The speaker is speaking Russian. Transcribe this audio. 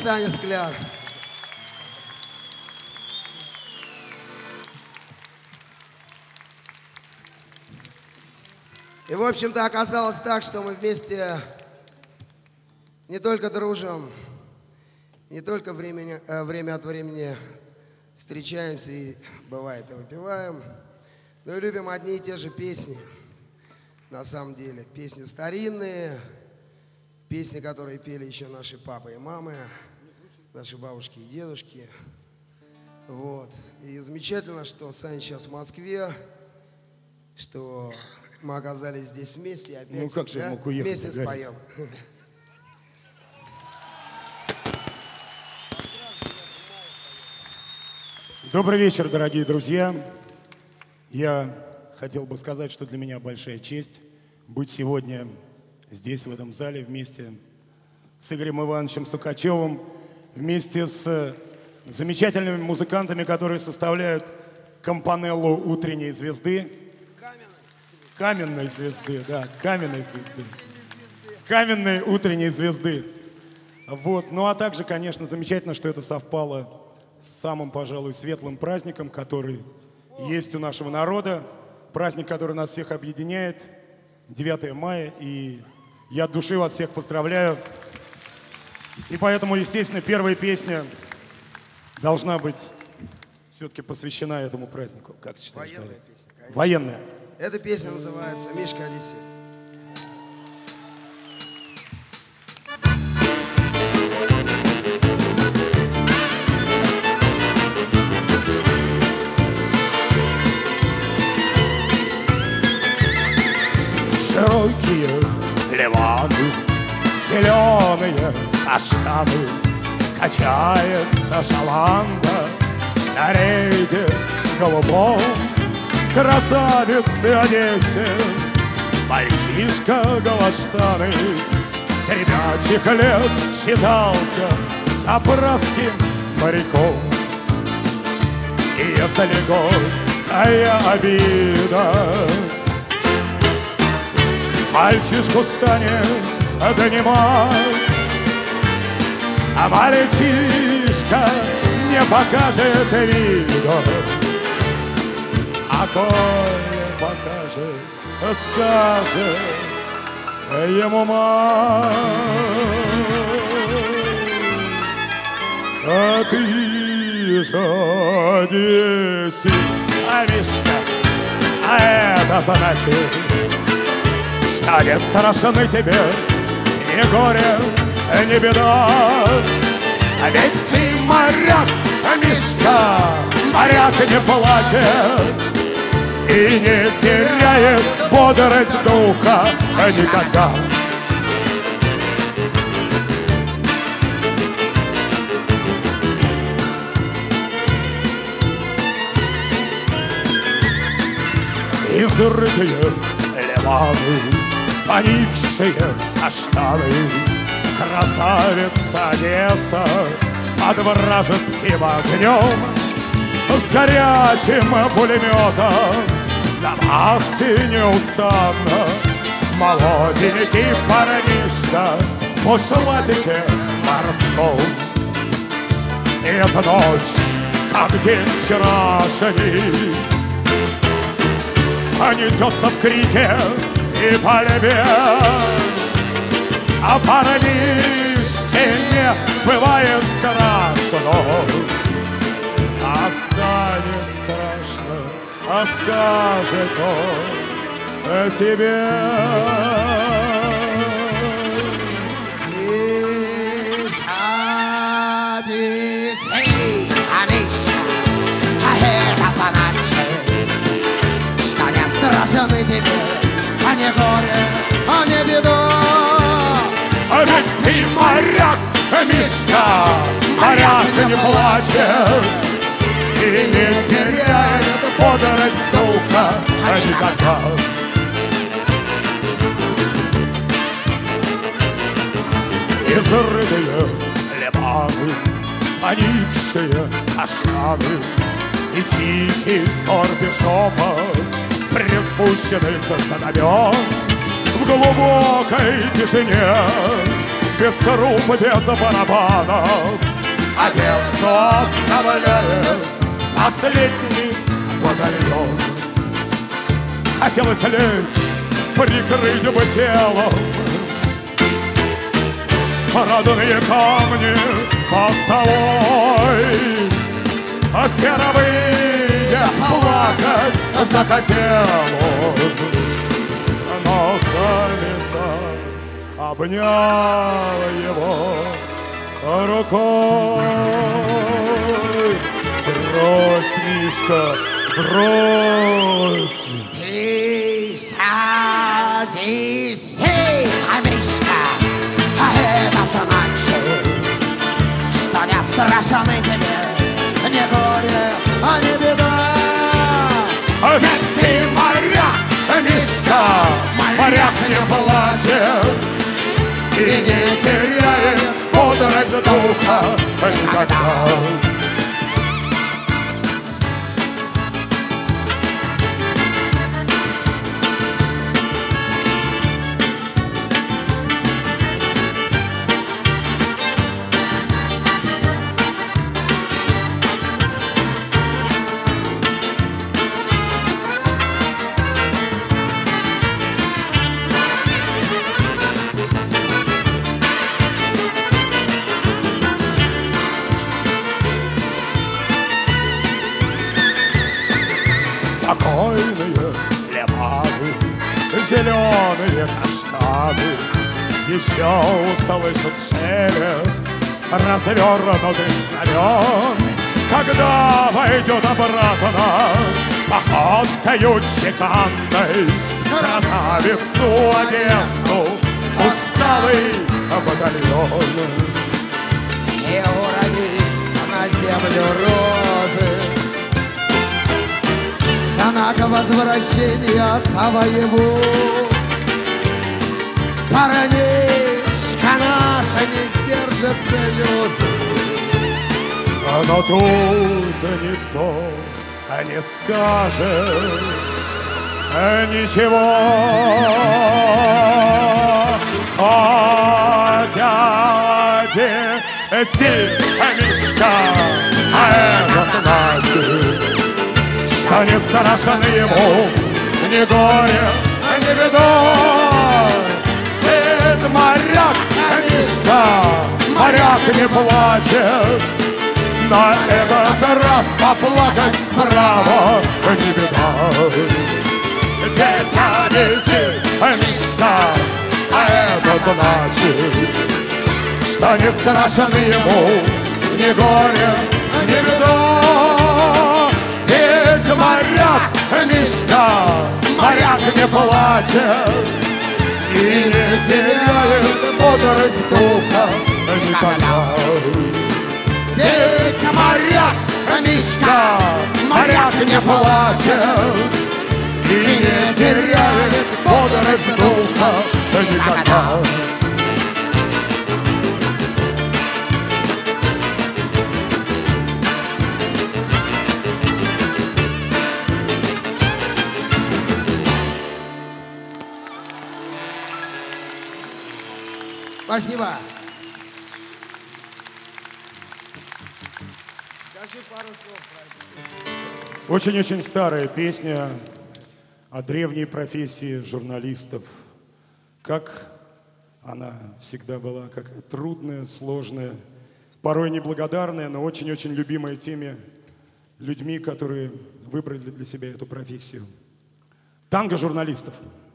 Саня Скляр. И, в общем-то, оказалось так, что мы вместе не только дружим, не только время от времени встречаемся и, бывает, и выпиваем, но и любим одни и те же песни. На самом деле, песни старинные, песни, которые пели еще наши папы и мамы, наши бабушки и дедушки. Вот. И замечательно, что Саня сейчас в Москве, что мы оказались здесь вместе и опять как же мог уехать, вместе споем. Добрый вечер, дорогие друзья. Я хотел бы сказать, что для меня большая честь быть сегодня здесь, в этом зале, вместе с Игорем Ивановичем Сукачевым, вместе с замечательными музыкантами, которые составляют компанеллу «Утренней звезды». Каменной звезды, да, каменной звезды. Каменной утренней звезды. Вот. Ну а также, конечно, замечательно, что это совпало с самым, пожалуй, светлым праздником, который есть у нашего народа. Праздник, который нас всех объединяет. 9 мая. И я от души вас всех поздравляю. И поэтому, естественно, первая песня должна быть все-таки посвящена этому празднику. Как считаешь? Военная песня, конечно. Военная. Эта песня называется «Мишка Одиссей». Широкие ливаны, зеленые каштаны, качается шаланда на рейде голубом. Красавицы Одессе, мальчишка Галаштаны, с ребячих лет считался заправским моряком. И если горькая обида мальчишку станет донимать, а мальчишка не покажет вида, а кое покажет, скажет ему мать. А ты же Одессе, а Мишка, а это значит, что не страшны тебе ни горе, ни беда. А ведь ты моряк, Мишка, моряк не плачет и не теряет бодрость духа никогда. Изрытые ливаны, поникшие каштаны, красавица Одесса под вражеским огнем, с горячим пулеметом на вахте неустанно. Молоденький парнишка в бушлатике морском. И эта ночь, как день вчерашний, несется в крике и пальбе, а парнишке не бывает страшно. А станет страшно, а скажет он о себе. Одиссей, а Мишка, а это значит, что не страшны тебе, а не горе, а не беда. А ведь ты моряк, Мишка, моряк не плачет и не теряет бодрость духа никогда. Изрытые ливаны, поникшие каштаны и тихий скорби шепот приспущенных знамен в глубокой тишине без труп, без барабанов. Отец оставляет последний батальон. Хотелось лечь, прикрыть бы телом родные камни мостовой. Впервые плакать захотел он, но комиссар обнял его рукой. Брось, Мишка, брось. Ты садись, Мишка, а это значит, что не страшны тебе ни горе, а не беда. Ведь ты моряк, Мишка, моряк не плачет и не теряет бодрость духа никогда. Спокойные лиманы, зеленые каштаны еще услышат шелест развернутых знамен, когда войдет обратно походкою чеканной в красавицу Одессу усталый батальон. И урони на землю розы, знак возвращения своего. Парнишка наша не сдержит слезы. Но тут никто не скажет ничего, хотя один Мишка, а это значит, что не страшен ему ни горе, ни беда. Ведь моряк, Мишка, моряк не плачет, на этот раз поплакать справа не беда. Ведь одесит Мишка, а это значит, что не страшен ему ни горе, ни беда. Ведь моряк, Мишка, моряк не плачет и не теряет бодрость духа никогда. Ведь моряк, Мишка, моряк не плачет и не теряет бодрость духа никогда. Спасибо. Скажи пару слов про эту песню. Очень-очень старая песня о древней профессии журналистов. Как она всегда была, какая трудная, сложная, порой неблагодарная, но очень-очень любимая теми людьми, которые выбрали для себя эту профессию. Танго журналистов.